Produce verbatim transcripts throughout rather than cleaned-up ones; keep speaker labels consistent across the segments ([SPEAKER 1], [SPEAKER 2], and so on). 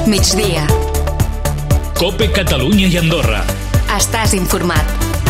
[SPEAKER 1] Migdia.
[SPEAKER 2] COPE Catalunya i Andorra.
[SPEAKER 1] Estàs informat.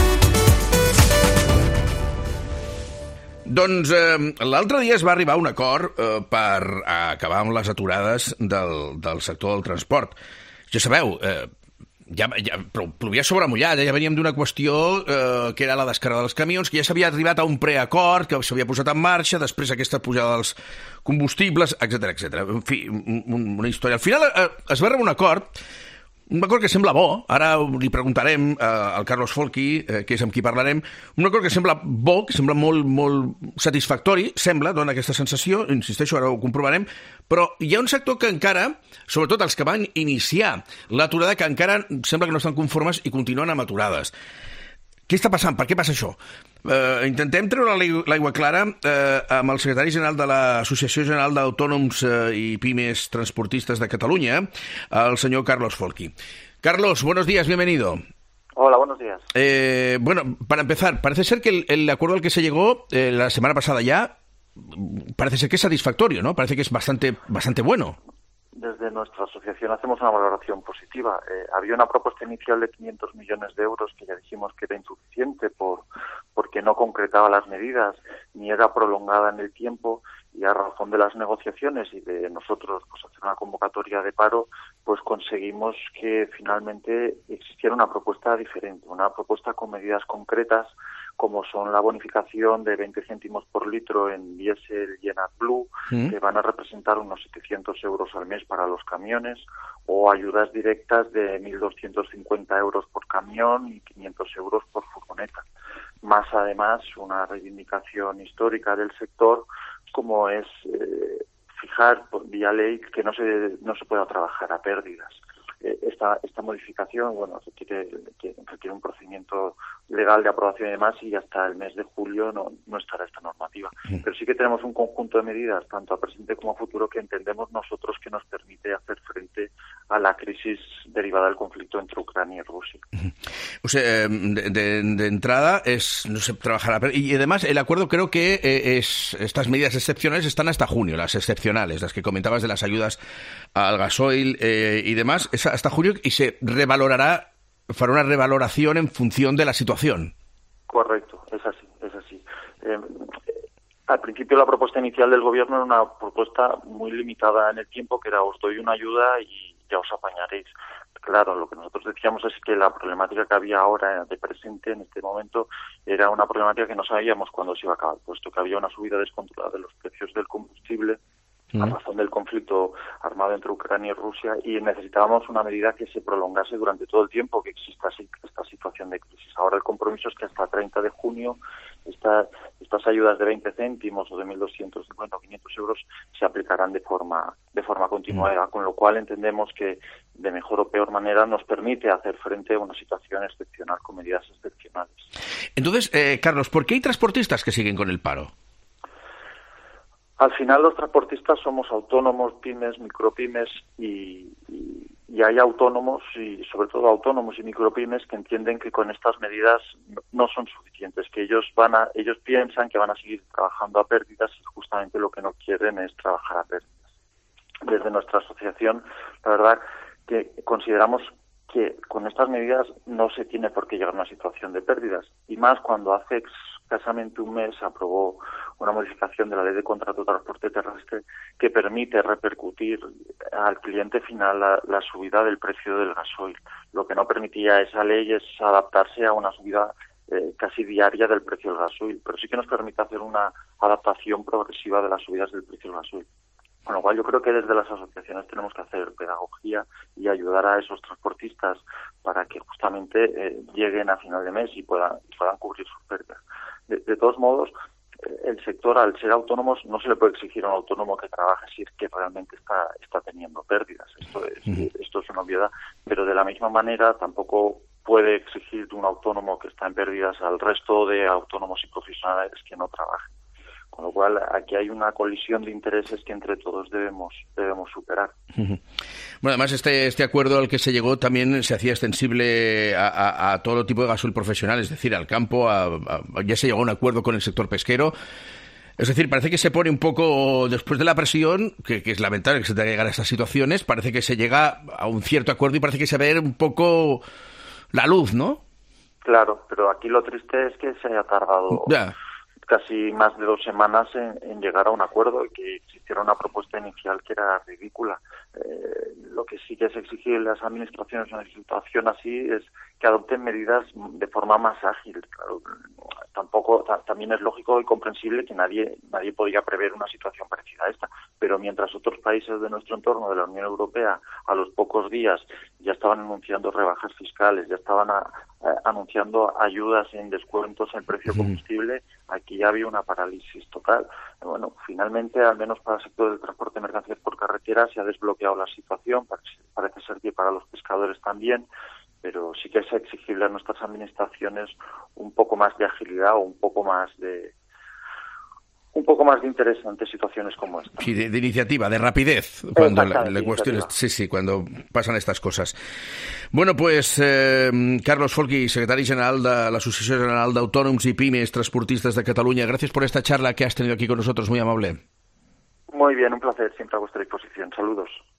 [SPEAKER 3] Doncs eh, l'altre dia es va arribar a un acord eh, per acabar amb les aturades del, del sector del transport. Ja sabeu, eh, ja, ja plovia sobre mullat, eh, ja veníem d'una qüestió eh, que era la descàrrega dels camions, que ja s'havia arribat a un preacord, que s'havia posat en marxa, després aquesta pujada dels combustibles, etcètera, etcètera. En fi, un, una història. Al final eh, es va arribar a un acord, un acord que sembla bo, ara li preguntarem eh, al Carlos Folchi, eh, que és amb qui parlarem, un acord que sembla bo, que sembla molt, molt satisfactori, sembla, dona aquesta sensació, insisteixo, ara ho comprovarem, però hi ha un sector que encara, sobretot els que van iniciar l'aturada, que encara sembla que no estan conformes i continuen amb aturades. Què està passant? Per què passa això? Eh, intentem treure l'aigua clara eh, amb el secretari general de l'Associació General d'Autònoms eh, i Pimes Transportistas de Catalunya, el senyor Carlos Folchi. Carlos, buenos días, bienvenido.
[SPEAKER 4] Hola, buenos días.
[SPEAKER 3] Eh, bueno, para empezar, parece ser que el, el acuerdo al que se llegó eh, la semana pasada ya, parece ser que es satisfactorio, ¿no? Parece que es bastante, bastante bueno.
[SPEAKER 4] Desde nuestra asociación hacemos una valoración positiva. Eh, había una propuesta inicial de quinientos millones de euros que ya dijimos que era insuficiente por porque no concretaba las medidas ni era prolongada en el tiempo, y a razón de las negociaciones y de nosotros pues hacer una convocatoria de paro, pues conseguimos que finalmente existiera una propuesta diferente, una propuesta con medidas concretas, como son la bonificación de veinte céntimos por litro en diésel y en AdBlue, ¿Mm? que van a representar unos setecientos euros al mes para los camiones, o ayudas directas de mil doscientos cincuenta euros por camión y quinientos euros por furgoneta. Más además una reivindicación histórica del sector, como es eh, fijar por vía ley que no se no se pueda trabajar a pérdidas. Eh, esta esta modificación, bueno, requiere, requiere un procedimiento legal de aprobación y demás, y hasta el mes de julio no, no estará esta normativa. Pero sí que tenemos un conjunto de medidas, tanto a presente como a futuro, que entendemos nosotros que nos permite hacer frente a la crisis derivada del conflicto entre Ucrania y Rusia.
[SPEAKER 3] O sea, de, de, de entrada es no se trabajará, y además el acuerdo creo que eh, es estas medidas excepcionales están hasta junio, las excepcionales, las que comentabas de las ayudas al gasoil eh, y demás, es hasta junio, y se revalorará, fará una revaloración en función de la situación.
[SPEAKER 4] Correcto, es así, es así. Eh, al principio la propuesta inicial del gobierno era una propuesta muy limitada en el tiempo, que era os doy una ayuda y ya os apañaréis. Claro, lo que nosotros decíamos es que la problemática que había ahora de presente, en este momento, era una problemática que no sabíamos cuándo se iba a acabar, puesto que había una subida descontrolada de los precios del combustible a razón del conflicto armado entre Ucrania y Rusia, y necesitábamos una medida que se prolongase durante todo el tiempo que exista esta situación de crisis. Ahora el compromiso es que hasta treinta de junio esta, estas ayudas de veinte céntimos o de mil doscientos cincuenta o quinientos euros se aplicarán de forma de forma continuada, con lo cual entendemos que de mejor o peor manera nos permite hacer frente a una situación excepcional con medidas excepcionales.
[SPEAKER 3] Entonces, eh, Carlos, ¿por qué hay transportistas que siguen con el paro?
[SPEAKER 4] Al final los transportistas somos autónomos, pymes, micropymes, y, y, y hay autónomos, y sobre todo autónomos y micropymes, que entienden que con estas medidas no son suficientes, que ellos van a, ellos piensan que van a seguir trabajando a pérdidas, y justamente lo que no quieren es trabajar a pérdidas. Desde nuestra asociación, la verdad que consideramos que con estas medidas no se tiene por qué llegar a una situación de pérdidas, y más cuando hace escasamente un mes se aprobó una modificación de la Ley de Contrato de Transporte Terrestre que permite repercutir al cliente final la, la subida del precio del gasoil. Lo que no permitía esa ley es adaptarse a una subida eh, casi diaria del precio del gasoil, pero sí que nos permite hacer una adaptación progresiva de las subidas del precio del gasoil. Con lo cual yo creo que desde las asociaciones tenemos que hacer pedagogía y ayudar a esos transportistas para que justamente eh, lleguen a final de mes y puedan, puedan cubrir sus pérdidas. De, de todos modos, eh, el sector, al ser autónomos, no se le puede exigir a un autónomo que trabaje si es que realmente está, está teniendo pérdidas. Esto es, uh-huh. esto es una obviedad, pero de la misma manera tampoco puede exigir de un autónomo que está en pérdidas al resto de autónomos y profesionales que no trabajen. Con lo cual, aquí hay una colisión de intereses que entre todos debemos debemos superar.
[SPEAKER 3] Uh-huh. Bueno, además, este este acuerdo al que se llegó también se hacía extensible a, a, a todo tipo de gasoil profesional, es decir, al campo. A, a, ya se llegó a un acuerdo con el sector pesquero. Es decir, parece que se pone un poco, después de la presión, que, que es lamentable que se tenga que llegar a estas situaciones, parece que se llega a un cierto acuerdo y parece que se ve un poco la luz, ¿no?
[SPEAKER 4] Claro, pero aquí lo triste es que se haya tardado
[SPEAKER 3] Ya.
[SPEAKER 4] casi más de dos semanas en, en llegar a un acuerdo y que existiera una propuesta inicial que era ridícula. Eh, lo que sí que es exigible a las administraciones en una situación así es que adopten medidas de forma más ágil. Claro, tampoco ta, también es lógico y comprensible que nadie nadie podía prever una situación parecida a esta, pero mientras otros países de nuestro entorno, de la Unión Europea, a los pocos días ya estaban anunciando rebajas fiscales, ya estaban a, a, anunciando ayudas en descuentos en precio combustible, aquí ya había una parálisis total. Bueno, finalmente, al menos para el sector del transporte de mercancías por carretera, se ha desbloqueado la situación, parece ser que para los pescadores también, pero sí que es exigible a nuestras administraciones un poco más de agilidad o un poco más de un poco más de interés ante situaciones como esta.
[SPEAKER 3] Sí, de, de iniciativa, de rapidez, cuando la, la cuestión es, sí, sí, cuando pasan estas cosas. Bueno, pues eh, Carlos Folchi, secretari general de l'Associació General d'Autònoms i Pimes Transportistas de Cataluña, gracias por esta charla que has tenido aquí con nosotros, muy amable.
[SPEAKER 4] Muy bien, un placer, siempre a vuestra disposición. Saludos.